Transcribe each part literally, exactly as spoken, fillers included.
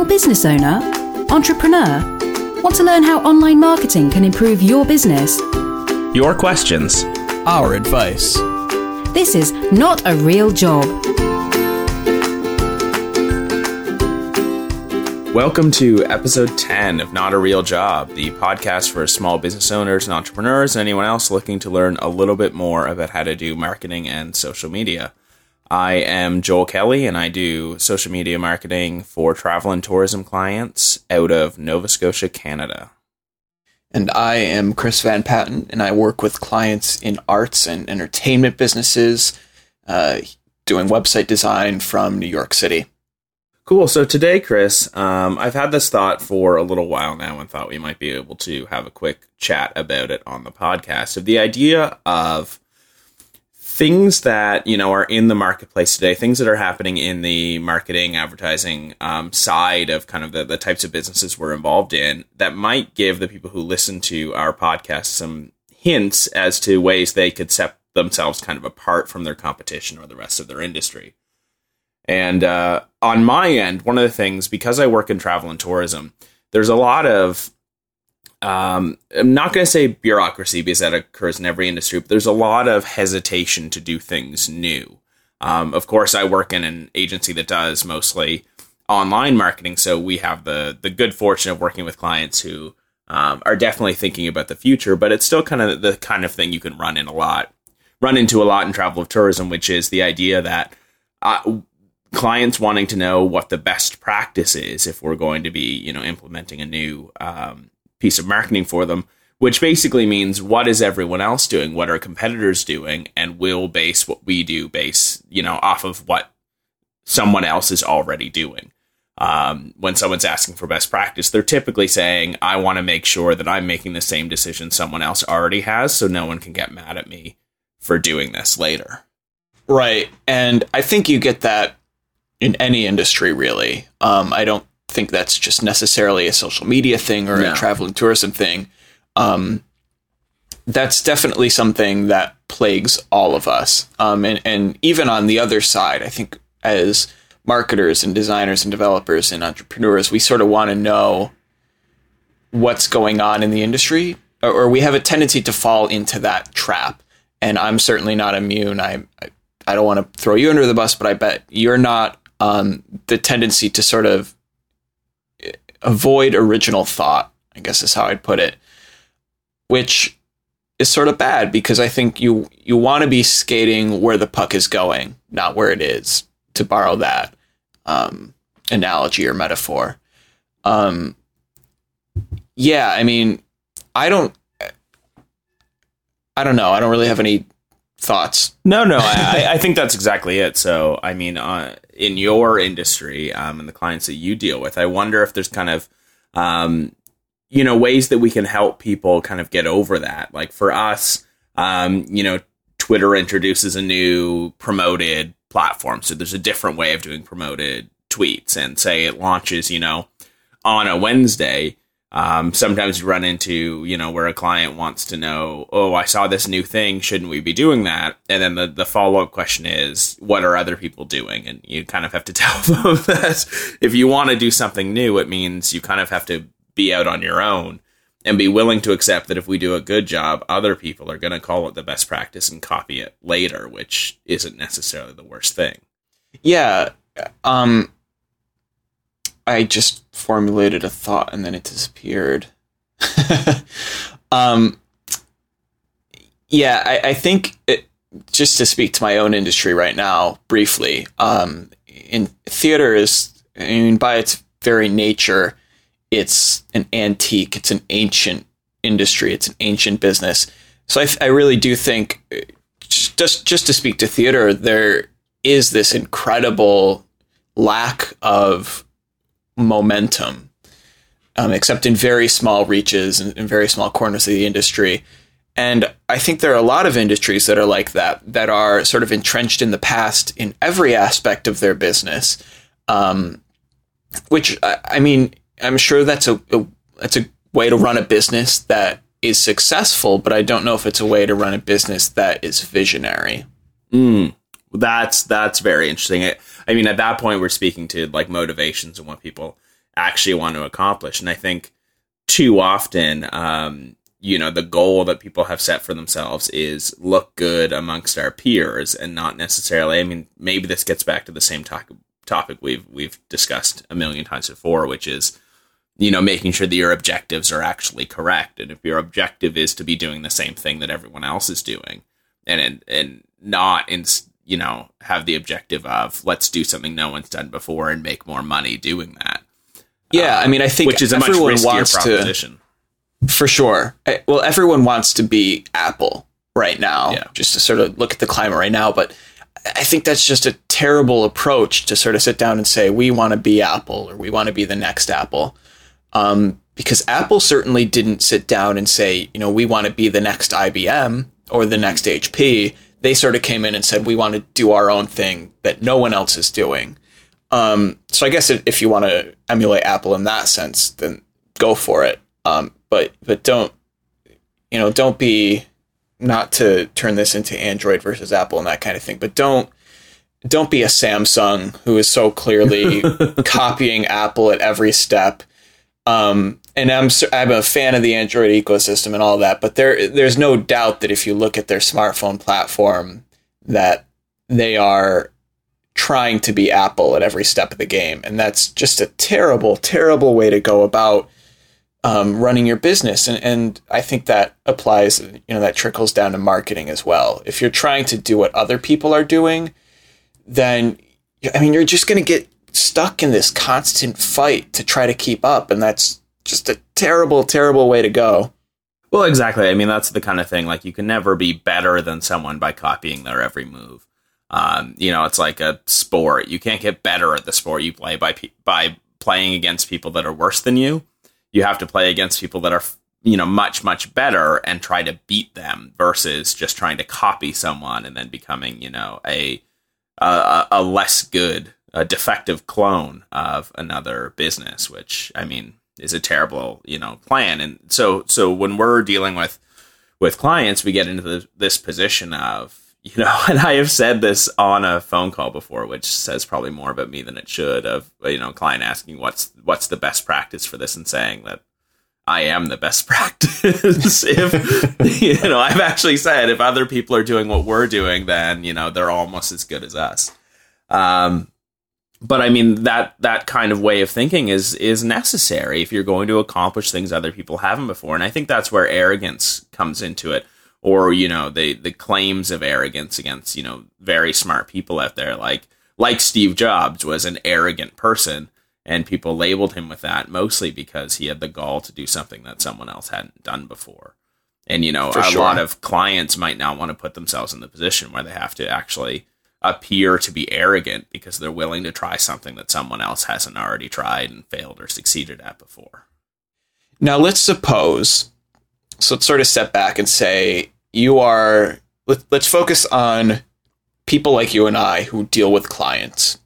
business owner? Entrepreneur? Want to learn how online marketing can improve your business? Your questions. Our advice. This is Not a Real Job. Welcome to episode ten of Not a Real Job, the podcast for small business owners and entrepreneurs and anyone else looking to learn a little bit more about how to do marketing and social media. I am Joel Kelly, and I do social media marketing for travel and tourism clients out of Nova Scotia, Canada. And I am Chris Van Patten, and I work with clients in arts and entertainment businesses, uh, doing website design from New York City. Cool. So today, Chris, um, I've had this thought for a little while now and thought we might be able to have a quick chat about it on the podcast, of the idea of things that, you know, are in the marketplace today, things that are happening in the marketing, advertising um, side of kind of the, the types of businesses we're involved in that might give the people who listen to our podcast some hints as to ways they could set themselves kind of apart from their competition or the rest of their industry. And uh, on my end, one of the things, because I work in travel and tourism, there's a lot of, um, I'm not going to say bureaucracy because that occurs in every industry, but there's a lot of hesitation to do things new. Um, of course, I work in an agency that does mostly online marketing, so we have the the good fortune of working with clients who um, are definitely thinking about the future, but it's still kind of the kind of thing you can run in a lot, run into a lot in travel and tourism, which is the idea that uh, clients wanting to know what the best practice is if we're going to be, you know, implementing a new um, piece of marketing for them, which basically means what is everyone else doing? What are competitors doing? And we'll base what we do base, you know, off of what someone else is already doing. Um, when someone's asking for best practice, they're typically saying, I want to make sure that I'm making the same decision someone else already has, so no one can get mad at me for doing this later. Right. And I think you get that in any industry, really. Um, I don't think that's just necessarily a social media thing or no. a travel and tourism thing. Um, that's definitely something that plagues all of us. Um, and, and even on the other side, I think as marketers and designers and developers and entrepreneurs, we sort of want to know what's going on in the industry, or, or we have a tendency to fall into that trap. And I'm certainly not immune. I, I, I don't want to throw you under the bus, but I bet you're not. Um, the tendency to sort of avoid original thought, I guess is how I'd put it, which is sort of bad because I think you you want to be skating where the puck is going, not where it is, to borrow that um, analogy or metaphor. Um, yeah, I mean, I don't, I don't know. I don't really have any thoughts. No, no, I, I think that's exactly it. So, I mean, uh, in your industry um, and the clients that you deal with, I wonder if there's kind of, um, you know, ways that we can help people kind of get over that. Like for us, um, you know, Twitter introduces a new promoted platform. So there's a different way of doing promoted tweets, and say it launches, you know, on a Wednesday. Um, sometimes you run into, you know, where a client wants to know, oh, I saw this new thing. Shouldn't we be doing that? And then the, the follow-up question is, what are other people doing? And you kind of have to tell them that if you want to do something new, it means you kind of have to be out on your own and be willing to accept that if we do a good job, other people are going to call it the best practice and copy it later, which isn't necessarily the worst thing. Yeah. Um, I just formulated a thought and then it disappeared. um, yeah, I, I think it, just to speak to my own industry right now, briefly, um, in theater is, I mean, by its very nature, it's an antique, it's an ancient industry, it's an ancient business. So I, I really do think, just just to speak to theater, there is this incredible lack of momentum, um, except in very small reaches and in very small corners of the industry. And I think there are a lot of industries that are like that, that are sort of entrenched in the past in every aspect of their business. Um, which, I, I mean, I'm sure that's a, a that's a way to run a business that is successful, but I don't know if it's a way to run a business that is visionary. Mm. That's that's very interesting. I, I mean, at that point, we're speaking to like motivations and what people actually want to accomplish. And I think too often, um, you know, the goal that people have set for themselves is look good amongst our peers, and not necessarily, I mean, maybe this gets back to the same to- topic we've, we've discussed a million times before, which is, you know, making sure that your objectives are actually correct. And if your objective is to be doing the same thing that everyone else is doing, and, and not in, you know, have the objective of let's do something no one's done before and make more money doing that. Yeah. Um, I mean, I think which is a much riskier proposition. To, for sure. I, well, everyone wants to be Apple right now, yeah. just to sort of look at the climate right now. But I think that's just a terrible approach to sort of sit down and say, we want to be Apple, or we want to be the next Apple. Um, because Apple certainly didn't sit down and say, you know, we want to be the next I B M or the next H P. They sort of came in and said, we want to do our own thing that no one else is doing. Um, so I guess if you want to emulate Apple in that sense, then go for it. Um, but, but don't, you know, don't be, not to turn this into Android versus Apple and that kind of thing, but don't, don't be a Samsung who is so clearly copying Apple at every step. Um, and I'm, I'm a fan of the Android ecosystem and all that, but there, there's no doubt that if you look at their smartphone platform, that they are trying to be Apple at every step of the game. And that's just a terrible, terrible way to go about um, running your business. And, and I think that applies, you know, that trickles down to marketing as well. If you're trying to do what other people are doing, then, I mean, you're just going to get stuck in this constant fight to try to keep up. And that's just a terrible, terrible way to go. Well, exactly. I mean, that's the kind of thing, like, you can never be better than someone by copying their every move. Um, you know, it's like a sport. You can't get better at the sport you play by pe- by playing against people that are worse than you. You have to play against people that are, you know, much, much better and try to beat them versus just trying to copy someone and then becoming, you know, a a, a less good, a defective clone of another business, which, I mean, is a terrible, you know, plan. And so so when we're dealing with with clients, we get into the, this position of, you know, and I have said this on a phone call before, which says probably more about me than it should, of, you know, client asking what's what's the best practice for this and saying that I am the best practice. If, you know, I've actually said if other people are doing what we're doing, then, you know, they're almost as good as us. Um, but I mean, that that kind of way of thinking is is necessary if you're going to accomplish things other people haven't before. And I think that's where arrogance comes into it. Or, you know, the the claims of arrogance against, you know, very smart people out there, like like Steve Jobs was an arrogant person, and people labeled him with that mostly because he had the gall to do something that someone else hadn't done before. And, you know, For a sure. lot of clients might not want to put themselves in the position where they have to actually appear to be arrogant because they're willing to try something that someone else hasn't already tried and failed or succeeded at before. Now, let's suppose, so let's sort of step back and say you are, let, let's focus on people like you and I who deal with clients.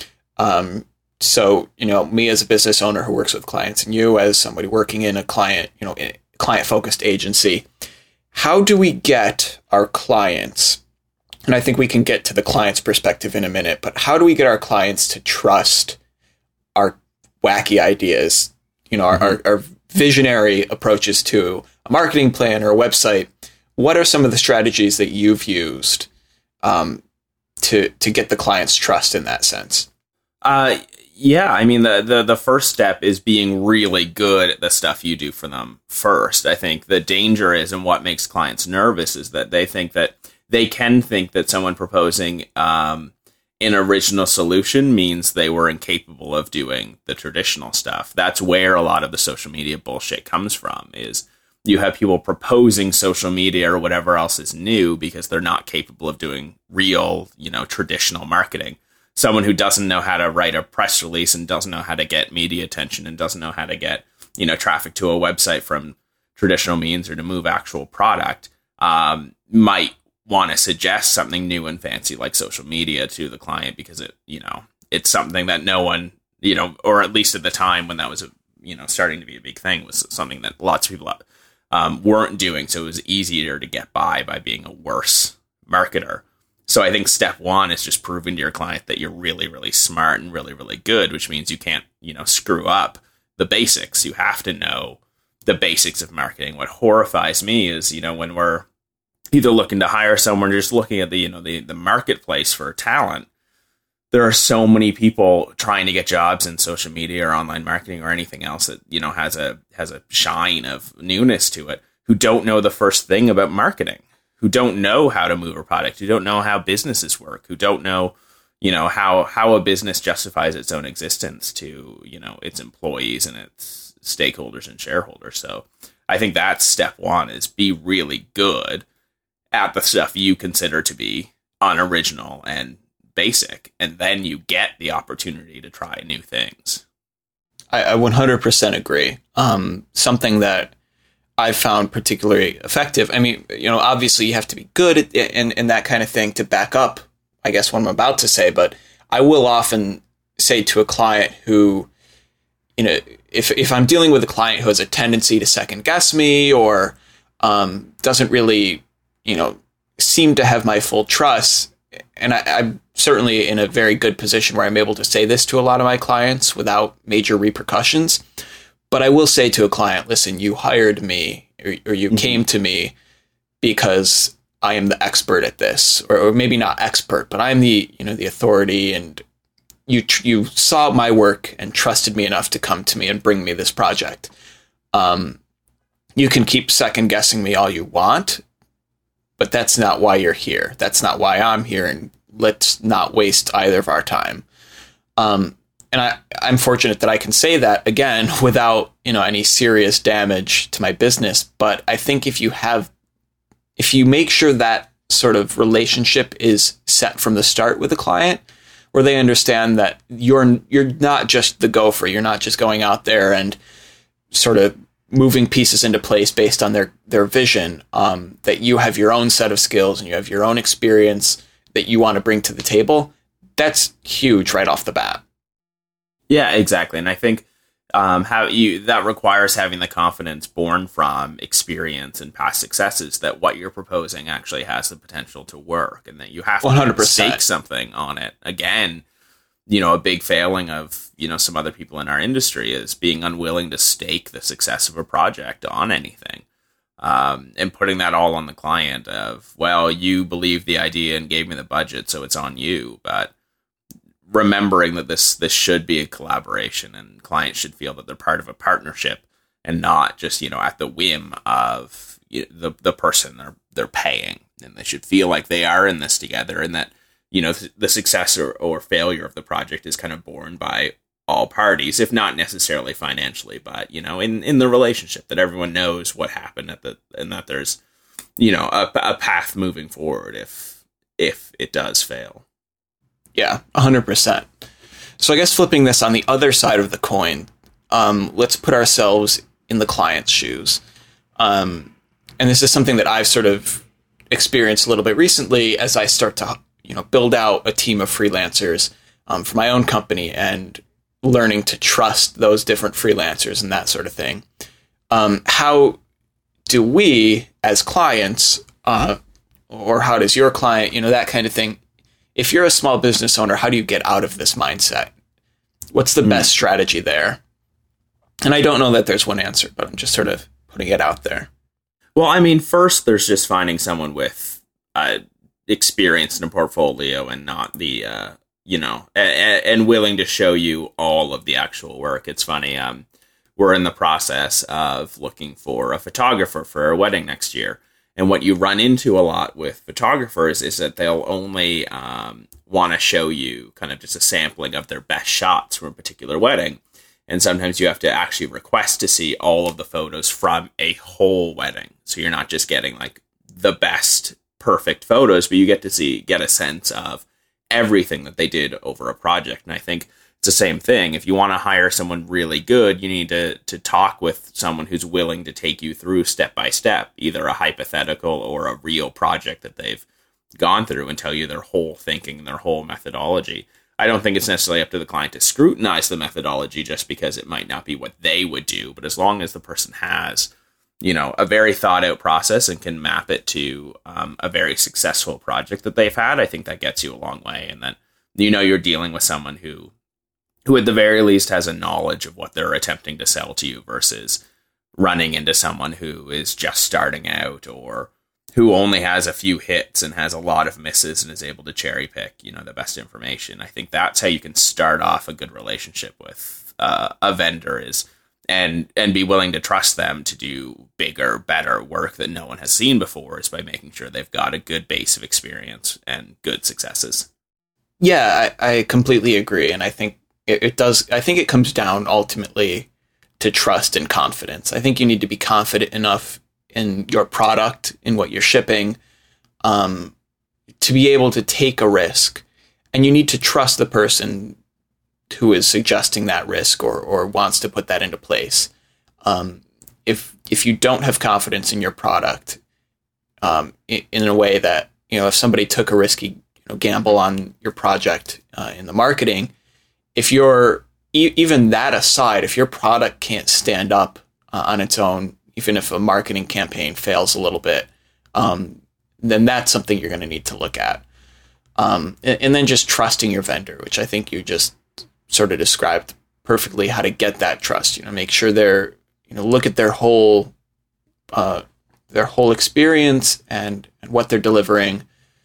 Um, so, you know, me as a business owner who works with clients, and you as somebody working in a client, you know, client focused agency, how do we get our clients, and I think we can get to the client's perspective in a minute, but how do we get our clients to trust our wacky ideas, you know, our, our, our visionary approaches to a marketing plan or a website? What are some of the strategies that you've used um, to to get the client's trust in that sense? Uh, yeah, I mean, the, the, the first step is being really good at the stuff you do for them first. I think the danger is, and what makes clients nervous, is that they think that they can think that someone proposing um, an original solution means they were incapable of doing the traditional stuff. That's where a lot of the social media bullshit comes from, is you have people proposing social media or whatever else is new because they're not capable of doing real, you know, traditional marketing. Someone who doesn't know how to write a press release and doesn't know how to get media attention and doesn't know how to get, you know, traffic to a website from traditional means or to move actual product um, might want to suggest something new and fancy like social media to the client because it, you know, it's something that no one, you know, or at least at the time when that was, a, you know, starting to be a big thing, was something that lots of people um, weren't doing. So it was easier to get by by being a worse marketer. So I think step one is just proving to your client that you're really, really smart and really, really good, which means you can't you know, screw up the basics. You have to know the basics of marketing. What horrifies me is, you know, when we're either looking to hire someone or just looking at the, you know, the, the marketplace for talent, there are so many people trying to get jobs in social media or online marketing or anything else that, you know, has a has a shine of newness to it, who don't know the first thing about marketing, who don't know how to move a product, who don't know how businesses work, who don't know, you know, how how a business justifies its own existence to, you know, its employees and its stakeholders and shareholders. So I think that's step one, is be really good at the stuff you consider to be unoriginal and basic, and then you get the opportunity to try new things. I, I one hundred percent agree. Um, something that I found particularly effective. I mean, you know, obviously you have to be good at and and that kind of thing to back up, I guess, what I'm about to say. But I will often say to a client who, you know, if if I'm dealing with a client who has a tendency to second guess me or um, doesn't really, you know, seem to have my full trust. And I, I'm certainly in a very good position where I'm able to say this to a lot of my clients without major repercussions. But I will say to a client, listen, you hired me or, or you mm-hmm. came to me because I am the expert at this, or, or maybe not expert, but I'm the, you know, the authority, and you you saw my work and trusted me enough to come to me and bring me this project. Um, you can keep second guessing me all you want, but that's not why you're here. That's not why I'm here. And let's not waste either of our time. Um, and I, I'm fortunate that I can say that again without, you know, any serious damage to my business. But I think if you have, if you make sure that sort of relationship is set from the start with a client, where they understand that you're you're not just the gopher, you're not just going out there and sort of moving pieces into place based on their, their vision, um, that you have your own set of skills and you have your own experience that you want to bring to the table, that's huge right off the bat. Yeah, exactly. And I think um, how you that requires having the confidence born from experience and past successes that what you're proposing actually has the potential to work, and that you have to one hundred percent stake something on it. Again, you know, a big failing of, you know, some other people in our industry is being unwilling to stake the success of a project on anything. Um, and putting that all on the client of, well, you believe the idea and gave me the budget, so it's on you. But remembering that this this should be a collaboration, and clients should feel that they're part of a partnership and not just, you know, at the whim of you know, the the person they're they're paying. And they should feel like they are in this together, and that, you know, the success or, or failure of the project is kind of borne by all parties, if not necessarily financially, but, you know, in, in the relationship, that everyone knows what happened at the, and that there's, you know, a, a path moving forward if, if it does fail. Yeah, one hundred percent. So I guess flipping this on the other side of the coin, um, let's put ourselves in the client's shoes. Um, and this is something that I've sort of experienced a little bit recently as I start to, you know, build out a team of freelancers um, for my own company, and learning to trust those different freelancers and that sort of thing. Um, how do we as clients, uh, or how does your client, you know, that kind of thing, if you're a small business owner, how do you get out of this mindset? What's the mm. best strategy there? And I don't know that there's one answer, but I'm just sort of putting it out there. Well, I mean, first, there's just finding someone with uh, experience in a portfolio, and not the, uh, you know, and, and willing to show you all of the actual work. It's funny. Um, we're in the process of looking for a photographer for a wedding next year. And what you run into a lot with photographers is that they'll only um, want to show you kind of just a sampling of their best shots from a particular wedding. And sometimes you have to actually request to see all of the photos from a whole wedding. So you're not just getting like the best perfect photos, but you get to see, get a sense of everything that they did over a project. And I think it's the same thing. If you want to hire someone really good, you need to to talk with someone who's willing to take you through step by step, either a hypothetical or a real project that they've gone through, and tell you their whole thinking and their whole methodology. I don't think it's necessarily up to the client to scrutinize the methodology just because it might not be what they would do. But as long as the person has, you know, a very thought out process and can map it to um, a very successful project that they've had, I think that gets you a long way. And then, you know, you're dealing with someone who who at the very least has a knowledge of what they're attempting to sell to you versus running into someone who is just starting out or who only has a few hits and has a lot of misses and is able to cherry pick, you know, the best information. I think that's how you can start off a good relationship with uh, a vendor is and and be willing to trust them to do bigger, better work that no one has seen before is by making sure they've got a good base of experience and good successes. Yeah, I, I completely agree. And I think it, it does, I think it comes down ultimately to trust and confidence. I think you need to be confident enough in your product, in what you're shipping, um, to be able to take a risk. And you need to trust the person who is suggesting that risk or or wants to put that into place. Um, if if you don't have confidence in your product, um, in, in a way that, you know, if somebody took a risky you know, gamble on your project uh, in the marketing, if you're e- even that aside, if your product can't stand up uh, on its own, even if a marketing campaign fails a little bit, um, then that's something you're going to need to look at. Um, and, and then just trusting your vendor, which I think you just sort of described perfectly how to get that trust. You know, make sure they're, you know, look at their whole, uh, their whole experience and, and what they're delivering.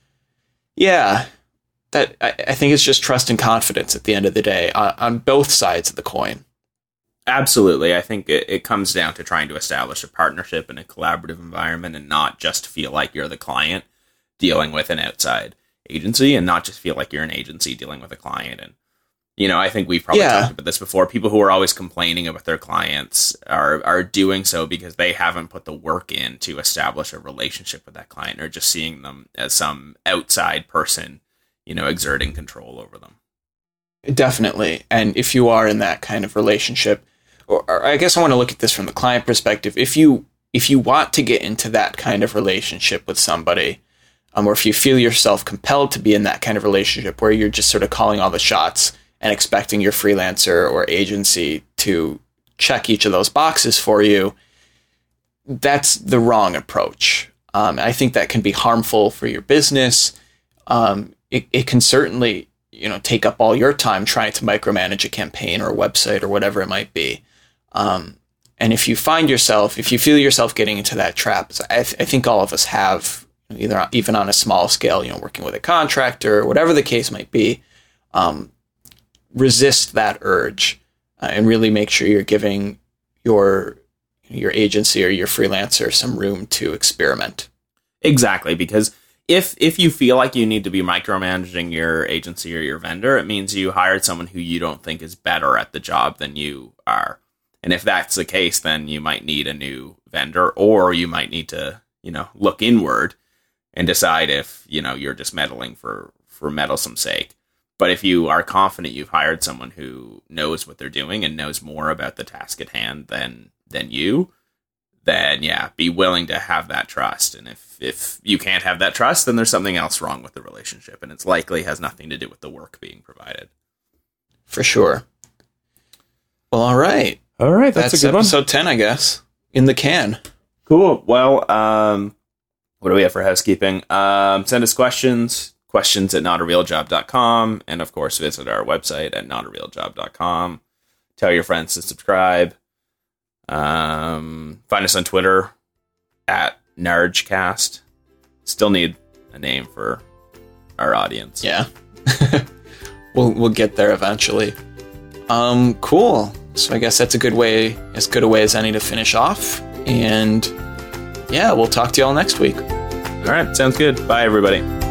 Yeah, that I, I think it's just trust and confidence at the end of the day on, on both sides of the coin. Absolutely. I think it, it comes down to trying to establish a partnership in a collaborative environment and not just feel like you're the client dealing with an outside agency and not just feel like you're an agency dealing with a client. And, you know, I think we've probably yeah. talked about this before. People who are always complaining about their clients are, are doing so because they haven't put the work in to establish a relationship with that client or just seeing them as some outside person, you know, exerting control over them. Definitely. And if you are in that kind of relationship, or, or I guess I want to look at this from the client perspective. If you if you want to get into that kind of relationship with somebody, um, or if you feel yourself compelled to be in that kind of relationship where you're just sort of calling all the shots and expecting your freelancer or agency to check each of those boxes for you, that's the wrong approach. Um, I think that can be harmful for your business. Um, it, it can certainly, you know, take up all your time trying to micromanage a campaign or a website or whatever it might be. Um, and if you find yourself, if you feel yourself getting into that trap, I, th- I think all of us have, either even on a small scale, you know, working with a contractor, whatever the case might be, um, resist that urge uh, and really make sure you're giving your your agency or your freelancer some room to experiment. Exactly, because if if you feel like you need to be micromanaging your agency or your vendor, it means you hired someone who you don't think is better at the job than you are. And if that's the case, then you might need a new vendor, or you might need to, you know, look inward and decide if, you know, you're just meddling for, for meddlesome sake. But if you are confident you've hired someone who knows what they're doing and knows more about the task at hand than than you, then yeah, be willing to have that trust. And if, if you can't have that trust, then there's something else wrong with the relationship, and it's likely has nothing to do with the work being provided. For sure. Well, all right. All right, that's, that's a good episode one. ten, I guess, in the can. Cool. Well, um, what do we have for housekeeping? Um, send us questions, questions at not a real job dot com, and of course, visit our website at not a real job dot com. Tell your friends to subscribe. Um, find us on Twitter at NargCast. Still need a name for our audience. Yeah. we'll we'll get there eventually. Um, cool. So I guess that's a good way, as good a way as any to finish off. And yeah, we'll talk to you all next week. All right. Sounds good. Bye, everybody.